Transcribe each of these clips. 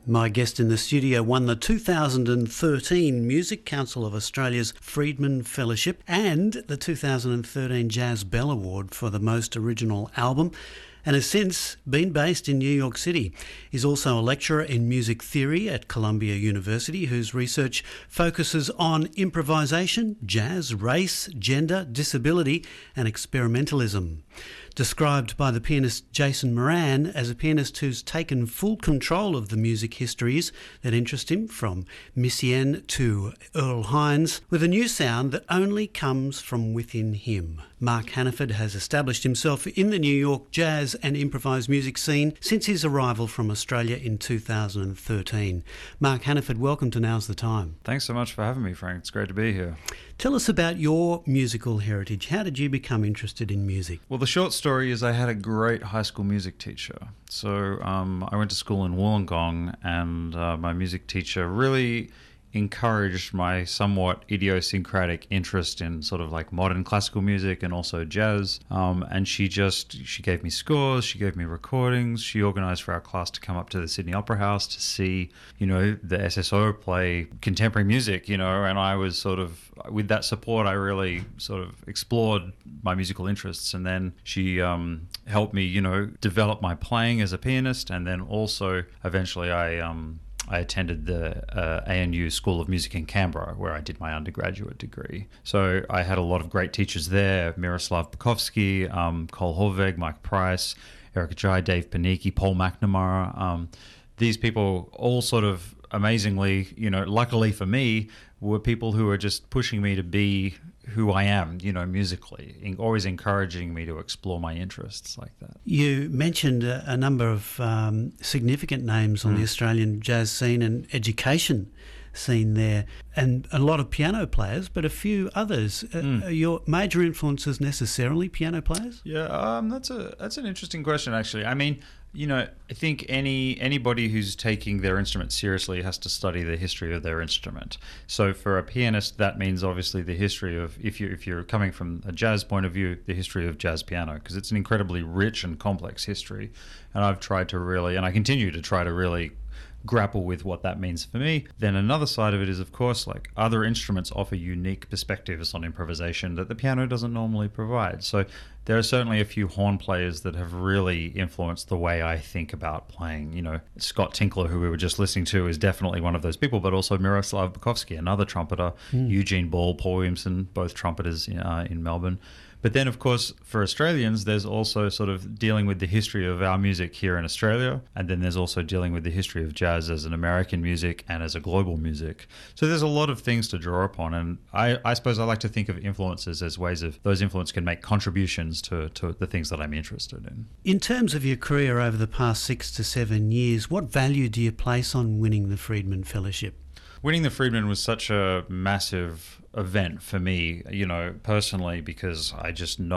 My guest in the studio won the 2013 Music Council of Australia's Friedman Fellowship and the 2013 Jazz Bell Award for the Most Original Album, and has since been based in New York City. He's also a lecturer in music theory at Columbia University, whose research focuses on improvisation, jazz, race, gender, disability, and experimentalism. Described by the pianist Jason Moran as a pianist who's taken full control of the music histories that interest him, from Messiaen to Earl Hines, with a new sound that only comes from within him. Mark Hannaford has established himself in the New York jazz and improvised music scene since his arrival from Australia in 2013. Mark Hannaford, welcome to Now's the Time. Thanks so much for having me, Frank. It's great to be here. Tell us about your musical heritage. How did you become interested in music? Well, the short story is I had a great high school music teacher. So I went to school in Wollongong, and my music teacher really encouraged my somewhat idiosyncratic interest in sort of like modern classical music and also jazz. And she gave me scores, she gave me recordings, she organized for our class to come up to the Sydney Opera House to see, the SSO play contemporary music, and I was sort of, with that support, I really sort of explored my musical interests. And then she helped me, develop my playing as a pianist. And then also eventually I attended the ANU School of Music in Canberra, where I did my undergraduate degree. So I had a lot of great teachers there: Miroslav Bukovsky, Cole Horveg, Mike Price, Eric Ajay, Dave Panicki, Paul McNamara. These people all sort of amazingly, luckily for me, were people who were just pushing me to be who I am, musically, always encouraging me to explore my interests like that. You mentioned a number of significant names on the Australian jazz scene and education scene there, and a lot of piano players, but a few others. Are your major influences necessarily piano players? Yeah, that's an interesting question, actually. I mean, I think anybody who's taking their instrument seriously has to study the history of their instrument. So for a pianist, that means obviously the history of, if you're coming from a jazz point of view, the history of jazz piano, because it's an incredibly rich and complex history. And I've tried to really, and I continue to try to really grapple with what that means for me. Then another side of it is, of course, like other instruments offer unique perspectives on improvisation that the piano doesn't normally provide. So there are certainly a few horn players that have really influenced the way I think about playing. Scott Tinkler, who we were just listening to, is definitely one of those people, but also Miroslav Bukovsky, another trumpeter, Eugene Ball, Paul Williamson, both trumpeters in Melbourne. But then, of course, for Australians, there's also sort of dealing with the history of our music here in Australia, and then there's also dealing with the history of jazz as an American music and as a global music. So there's a lot of things to draw upon, and I suppose I like to think of influences as ways of those influences can make contributions to the things that I'm interested in. In terms of your career over the past 6 to 7 years, what value do you place on winning the Friedman Fellowship? Winning the Friedman was such a massive event for me, personally, because I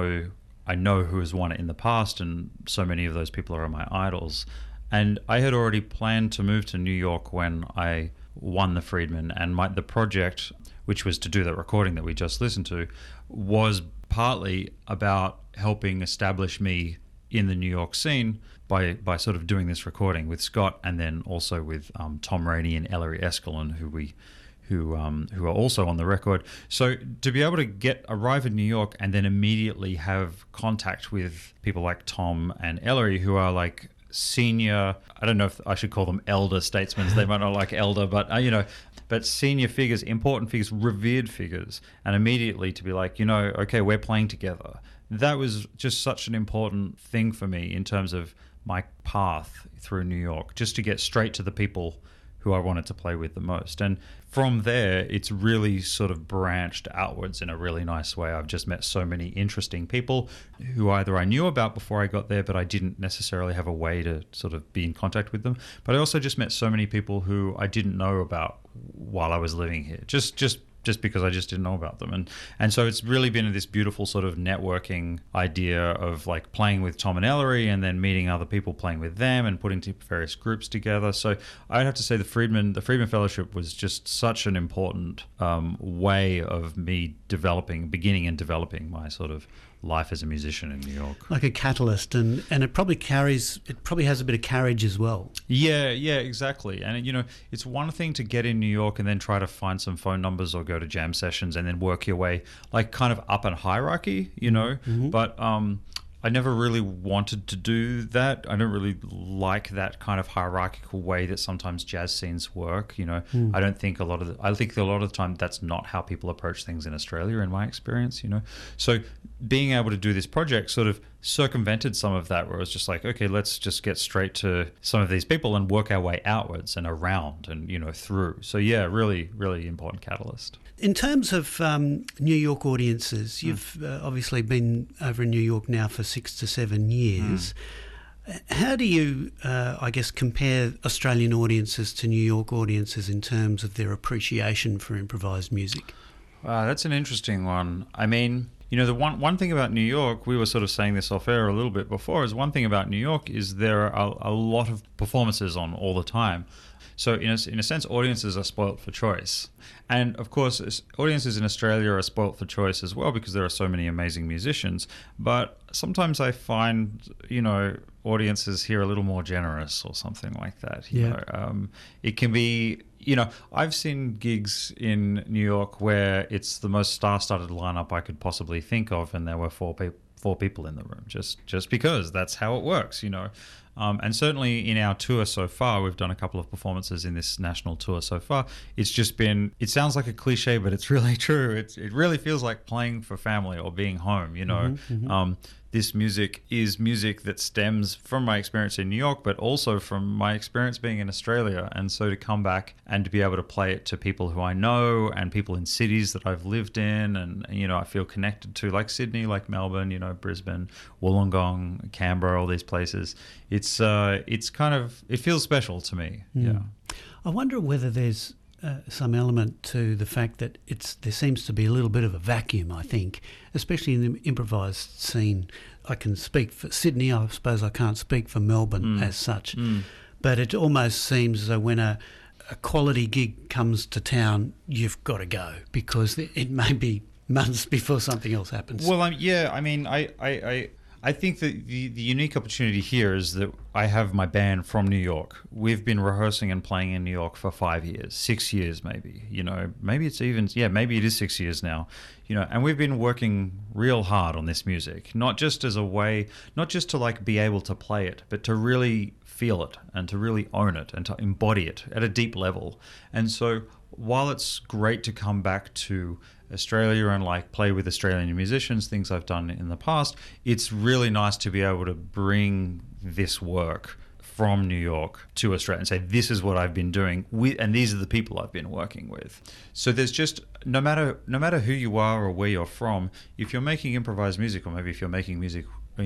know who has won it in the past, and so many of those people are my idols. And I had already planned to move to New York when I won the Friedman, and the project, which was to do that recording that we just listened to, was partly about helping establish me in the New York scene by sort of doing this recording with Scott, and then also with Tom Rainey and Ellery Escalon, who are also on the record. So to be able to arrive in New York and then immediately have contact with people like Tom and Ellery, who are like senior, I don't know if I should call them elder statesmen, they might not like elder, but but senior figures, important figures, revered figures, and immediately to be like, okay, we're playing together. That was just such an important thing for me in terms of my path through New York, just to get straight to the people who I wanted to play with the most. And from there, it's really sort of branched outwards in a really nice way. I've just met so many interesting people who either I knew about before I got there, but I didn't necessarily have a way to sort of be in contact with them. But I also just met so many people who I didn't know about while I was living here, just because I just didn't know about them. And so it's really been this beautiful sort of networking idea of like playing with Tom and Ellery and then meeting other people, playing with them and putting various groups together. So I'd have to say the Friedman Fellowship was just such an important way of me beginning and developing my sort of life as a musician in New York. Like a catalyst, and it probably has a bit of carriage as well. Yeah, exactly. And it's one thing to get in New York and then try to find some phone numbers or go to jam sessions and then work your way like kind of up in hierarchy, Mm-hmm. But I never really wanted to do that. I don't really like that kind of hierarchical way that sometimes jazz scenes work. I don't think I think a lot of the time that's not how people approach things in Australia, in my experience. So being able to do this project sort of circumvented some of that, where it was just like, okay, let's just get straight to some of these people and work our way outwards and around and through. So yeah, really, really important catalyst. In terms of New York audiences, you've obviously been over in New York now for 6 to 7 years. How do you, I guess, compare Australian audiences to New York audiences in terms of their appreciation for improvised music? That's an interesting one. I mean, the one thing about New York, we were sort of saying this off air a little bit before, is one thing about New York is there are a lot of performances on all the time. So in a sense, audiences are spoilt for choice. And of course, audiences in Australia are spoilt for choice as well because there are so many amazing musicians. But sometimes I find, audiences here a little more generous or something like that. It can be, I've seen gigs in New York where it's the most star-studded lineup I could possibly think of, and there were four people in the room, just because that's how it works, And certainly in our tour so far, we've done a couple of performances in this national tour so far. It's just been, it sounds like a cliche, but it's really true. It really feels like playing for family or being home, This music is music that stems from my experience in New York, but also from my experience being in Australia. And so to come back and to be able to play it to people who I know and people in cities that I've lived in and, I feel connected to, like Sydney, like Melbourne, Brisbane, Wollongong, Canberra, all these places. It's kind of, it feels special to me. Yeah. I wonder whether there's some element to the fact that there seems to be a little bit of a vacuum, I think, especially in the improvised scene. I can speak for Sydney, I suppose I can't speak for Melbourne as such, but it almost seems as though when a quality gig comes to town, you've got to go because it may be months before something else happens. Well, I think that the unique opportunity here is that I have my band from New York. We've been rehearsing and playing in New York for 5 years, 6 years maybe. Maybe it's even, maybe it is 6 years now. And we've been working real hard on this music, not just as a way, not just to like be able to play it, but to really feel it and to really own it and to embody it at a deep level. And so while it's great to come back to Australia and like play with Australian musicians, things I've done in the past, it's really nice to be able to bring this work from New York to Australia and say, this is what I've been doing and these are the people I've been working with. So there's just, no matter who you are or where you're from, if you're making improvised music, or maybe if you're making music,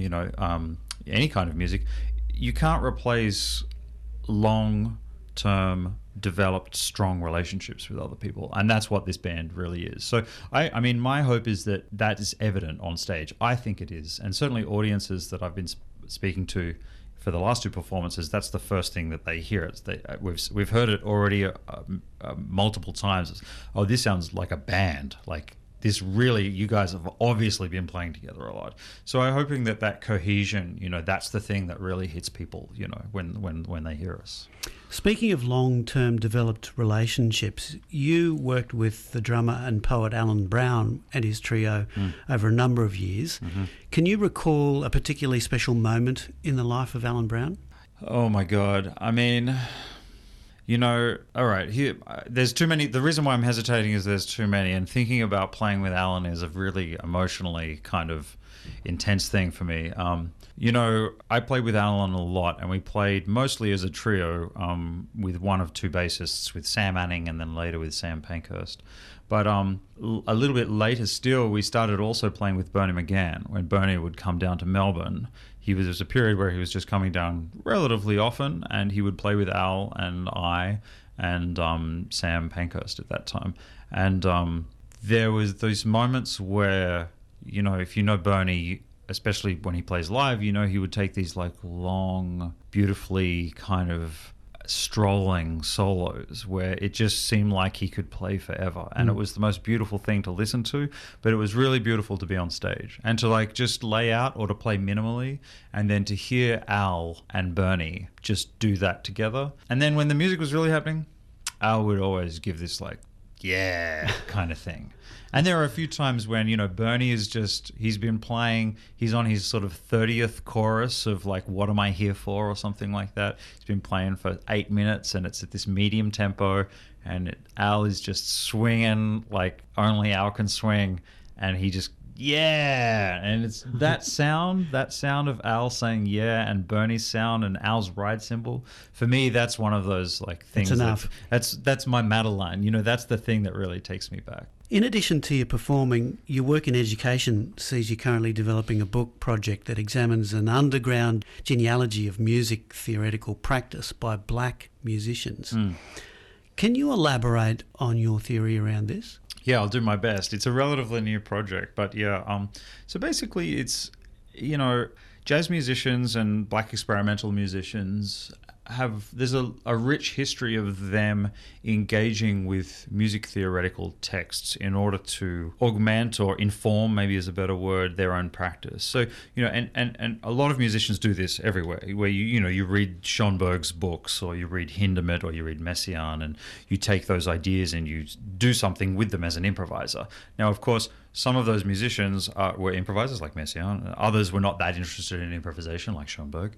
any kind of music, you can't replace long-term developed strong relationships with other people, and that's what this band really is. So I mean my hope is that is evident on stage. I think it is, and certainly audiences that I've been speaking to for the last two performances, that's the first thing that they hear. We've heard it already multiple times. Oh, this sounds like a band. Like this really, you guys have obviously been playing together a lot. So I'm hoping that cohesion, that's the thing that really hits people, when they hear us. Speaking of long-term developed relationships, you worked with the drummer and poet Alan Brown and his trio over a number of years. Mm-hmm. Can you recall a particularly special moment in the life of Alan Brown? Oh my God. I mean, all right, here, there's too many. The reason why I'm hesitating is there's too many, and thinking about playing with Alan is a really emotionally kind of intense thing for me. I played with Alan a lot, and we played mostly as a trio with one of two bassists, with Sam Anning and then later with Sam Pankhurst. But a little bit later still, we started also playing with Bernie McGann. When Bernie would come down to Melbourne, there was a period where he was just coming down relatively often, and he would play with Al and I and Sam Pankhurst at that time. And there was those moments where, if you know Bernie, especially when he plays live, he would take these like long, beautifully kind of strolling solos where it just seemed like he could play forever, and it was the most beautiful thing to listen to. But it was really beautiful to be on stage and to like just lay out or to play minimally, and then to hear Al and Bernie just do that together. And then when the music was really happening, Al would always give this like yeah kind of thing. And there are a few times when, you know, Bernie is just, he's been playing, he's on his sort of 30th chorus of like, what am I here for, or something like that. He's been playing for 8 minutes and it's at this medium tempo, and Al is just swinging like only Al can swing, and he just, yeah. And it's that sound of Al saying yeah, and Bernie's sound and Al's ride cymbal. For me, that's one of those like things. That's enough. That's my Madeline. You know, that's the thing that really takes me back. In addition to your performing, your work in education sees you currently developing a book project that examines an underground genealogy of music theoretical practice by black musicians. Can you elaborate on your theory around this? Yeah, I'll do my best. It's a relatively new project, but yeah. So basically, it's, you know, jazz musicians and black experimental musicians there's a rich history of them engaging with music theoretical texts in order to augment or inform, maybe is a better word, their own practice. So, you know, and a lot of musicians do this everywhere, where you read Schoenberg's books, or you read Hindemith, or you read Messiaen, and you take those ideas and you do something with them as an improviser. Now, of course, some of those musicians were improvisers like Messiaen. Others were not that interested in improvisation like Schoenberg.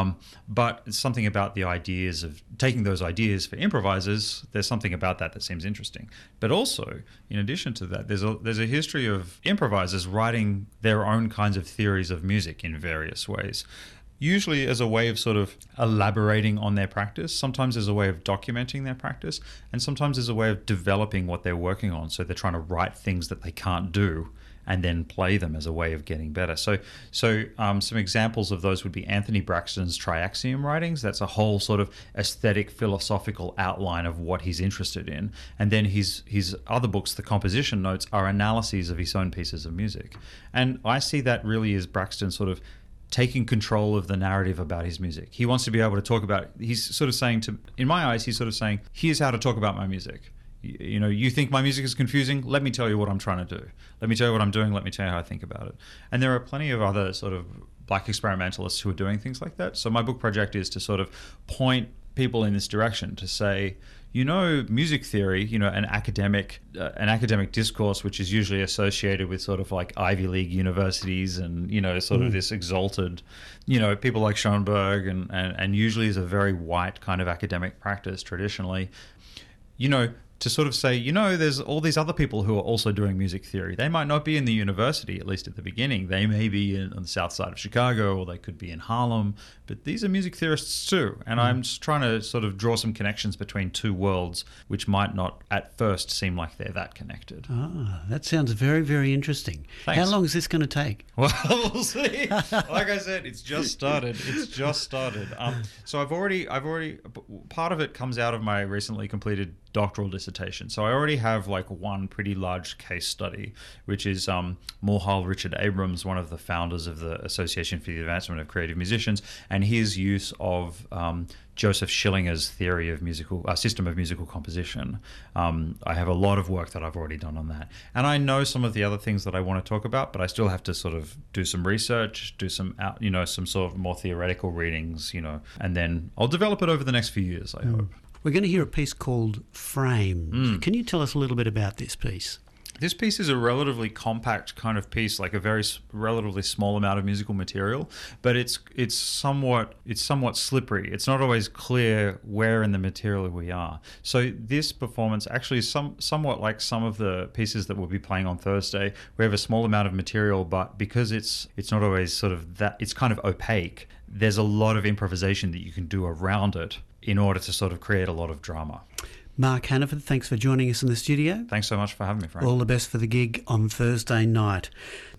But it's something about the ideas of taking those ideas for improvisers. There's something about that seems interesting. But also, in addition to that, there's a history of improvisers writing their own kinds of theories of music in various ways. Usually as a way of sort of elaborating on their practice, sometimes as a way of documenting their practice, and sometimes as a way of developing what they're working on. So they're trying to write things that they can't do and then play them as a way of getting better. So some examples of those would be Anthony Braxton's triaxiom writings. That's a whole sort of aesthetic, philosophical outline of what he's interested in. And then his other books, the composition notes, are analyses of his own pieces of music. And I see that really as Braxton sort of taking control of the narrative about his music. He wants to be able to talk about, he's sort of saying in my eyes, he's sort of saying, here's how to talk about my music. You know, you think my music is confusing? Let me tell you what I'm trying to do. Let me tell you what I'm doing. Let me tell you how I think about it. And there are plenty of other sort of black experimentalists who are doing things like that. So my book project is to sort of point people in this direction to say, you know, music theory, you know, an academic discourse, which is usually associated with sort of like Ivy League universities and, you know, sort of this exalted, you know, people like Schoenberg and usually is a very white kind of academic practice traditionally, you know, to sort of say, you know, there's all these other people who are also doing music theory. They might not be in the university, at least at the beginning. They may be on the south side of Chicago, or they could be in Harlem, but these are music theorists too. And I'm just trying to sort of draw some connections between two worlds, which might not at first seem like they're that connected. Ah, that sounds very, very interesting. Thanks. How long is this going to take? Well, we'll see. Like I said, it's just started. So I've already, part of it comes out of my recently completed doctoral dissertation. So I already have like one pretty large case study, which is Mulhall Richard Abrams, one of the founders of the Association for the Advancement of Creative Musicians, and his use of Joseph Schillinger's theory of system of musical composition. I have a lot of work that I've already done on that. And I know some of the other things that I want to talk about, but I still have to sort of do some research, do some sort of more theoretical readings, you know, and then I'll develop it over the next few years, I hope. We're going to hear a piece called Framed. Can you tell us a little bit about this piece? This piece is a relatively compact kind of piece, like a very relatively small amount of musical material, but it's somewhat slippery. It's not always clear where in the material we are. So this performance actually is somewhat like some of the pieces that we'll be playing on Thursday. We have a small amount of material, but because it's not always sort of that, it's kind of opaque. There's a lot of improvisation that you can do around it in order to sort of create a lot of drama. Mark Hannaford, thanks for joining us in the studio. Thanks so much for having me, Frank. All the best for the gig on Thursday night.